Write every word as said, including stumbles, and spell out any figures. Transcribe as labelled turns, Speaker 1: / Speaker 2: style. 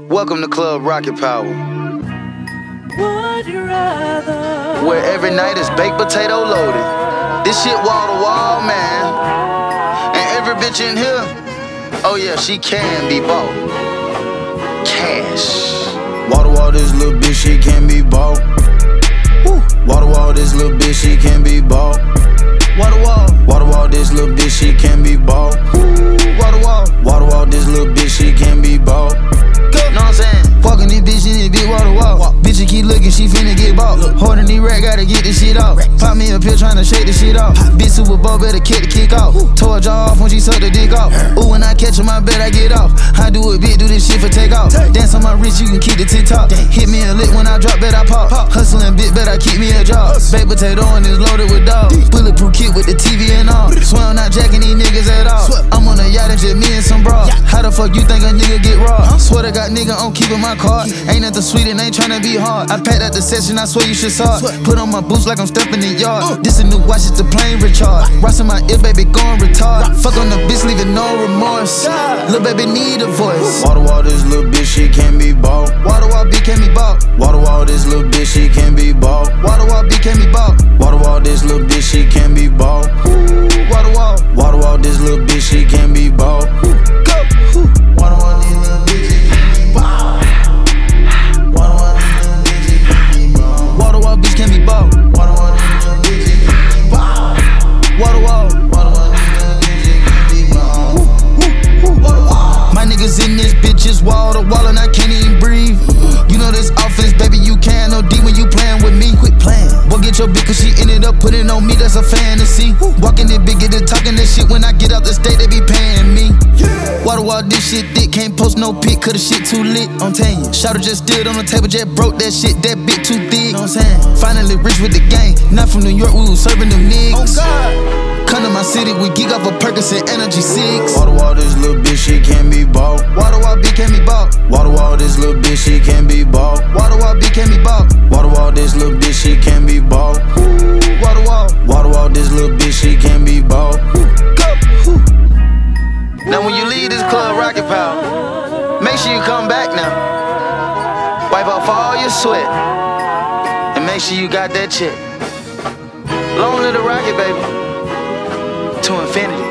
Speaker 1: Welcome to Club Rocket Power,
Speaker 2: Would you rather?
Speaker 1: where every night is baked potato loaded. This shit wall to wall, man. And every bitch in here, oh yeah, she can be bought. Cash.
Speaker 3: Wall to wall, this little bitch, she can be bought. Woo. Wall to wall, this little bitch, she can be bought.
Speaker 1: Wall to wall.
Speaker 3: Wall to wall, this little bitch, she can be bought.
Speaker 1: Wall to wall.
Speaker 3: Wall to wall, this little bitch, she can be bought.
Speaker 1: Know what I'm saying?
Speaker 4: Fucking this bitch in this big wall to wall. Bitch, keep looking, she finna get bought. Holding these racks, gotta get this shit off. Pop me a pill, tryna shake this shit off. Bitch Super Bowl, better kick the kick off. Tore her jaw off when she sucked the dick off. Ooh, when I catch her, my bet I get off. I do it big, do this shit for take off. Dance on my wrist, you can keep the TikTok. Hit me a lick when I drop, bet I pop. Hustling bit, bet I keep me a job. Baked potato and it's loaded with dogs. Bulletproof kit with the T V and all. Swear I'm not jacking these niggas at all. I'm on a yacht and just me and some bras. How the fuck you think a nigga get raw? Swear to God, nigga, I'm keeping my card. Ain't nothing sweet and ain't tryna be hard. I packed out the session, I swear you should saw it. Put on my boots like I'm stepping in yard. This a new watch, it's the plane recharge. Rossing my ear, baby, going retard. Fuck on the bitch, leaving no remorse. Lil' baby need a voice.
Speaker 3: Wall to wall, this little bitch, she can be bought.
Speaker 4: Wall to wall, B can be bought.
Speaker 3: Wall to wall, this little bitch, she can be bought.
Speaker 4: Wall to wall, B can be bought.
Speaker 3: Wall to wall, this little bitch, she can be bought.
Speaker 4: Wall to wall.
Speaker 3: Wall to wall, this little bitch, she can be bought.
Speaker 4: Go. Wall to wall, these little bitches can be bought. Wall to wall, these little bitches can be bought. Wall to wall, bitch can be bought. Wall to wall, these little bitches can be bought. Wall to wall. Wall to wall, these little bitches can be bought. Wall to wall. My niggas in this bitch is wall to wall and I can't even breathe. You know this offense, baby, you can no D when you playing with me. Quit playing. Boy, get your bitch cause she ended up putting on me, that's a fantasy. Walking it big, get it talking that shit. When I get out the state, they be paying me. Wall to wall, this shit dick, can't post no pic, cause the shit too lit. I'm telling you, Shouter just did on the table, just broke that shit, that bit too thick. Know what I'm saying? Finally rich with the gang, not from New York, we was serving them niggas. Oh God. Come to my city, we geek off a Percocet Energy six.
Speaker 3: Wall to wall, this little bitch, she can be bought.
Speaker 4: Wall to wall, B can be bought.
Speaker 3: Wall to wall, this little bitch, she can be bought.
Speaker 4: Wall to wall, B can be bought.
Speaker 3: Wall to wall, this little bitch, she can be bought.
Speaker 4: Wall to wall.
Speaker 3: Wall to wall, this little bitch, she can be bought.
Speaker 4: Go.
Speaker 1: Now when you leave this Club Rocket Power, make sure you come back now. Wipe off all your sweat. And make sure you got that check. Long live the rocket, baby. To infinity.